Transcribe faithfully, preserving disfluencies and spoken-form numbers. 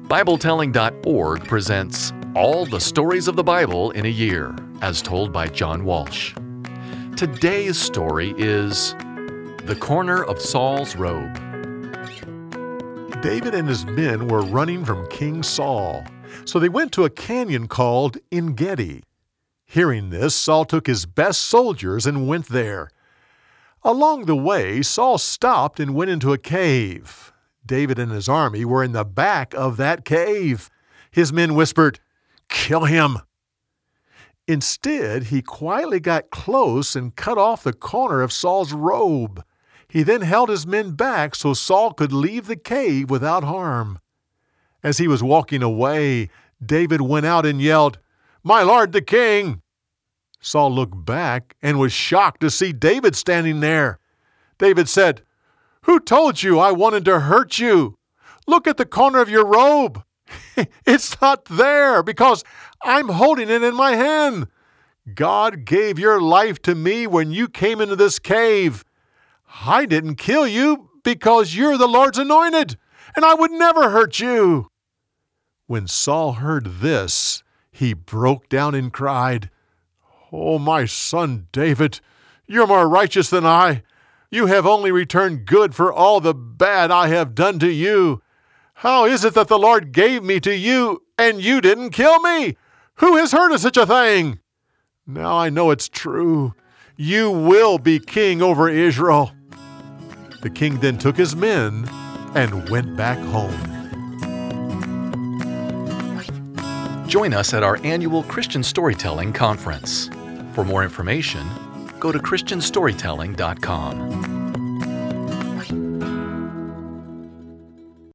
Bible Telling dot org presents All the Stories of the Bible in a Year, as told by John Walsh. Today's story is The Corner of Saul's Robe. David and his men were running from King Saul, so they went to a canyon called En-Gedi. Hearing this, Saul took his best soldiers and went there. Along the way, Saul stopped and went into a cave. David and his army were in the back of that cave. His men whispered, "Kill him!" Instead, he quietly got close and cut off the corner of Saul's robe. He then held his men back so Saul could leave the cave without harm. As he was walking away, David went out and yelled, "My lord the king!" Saul looked back and was shocked to see David standing there. David said, "Who told you I wanted to hurt you? Look at the corner of your robe. It's not there because I'm holding it in my hand. God gave your life to me when you came into this cave. I didn't kill you because you're the Lord's anointed, and I would never hurt you." When Saul heard this, he broke down and cried, "Oh, my son David, you're more righteous than I. You have only returned good for all the bad I have done to you. How is it that the Lord gave me to you, and you didn't kill me? Who has heard of such a thing? Now I know it's true. You will be king over Israel." The king then took his men and went back home. Join us at our annual Christian Storytelling Conference. For more information, go to Christian Storytelling dot com.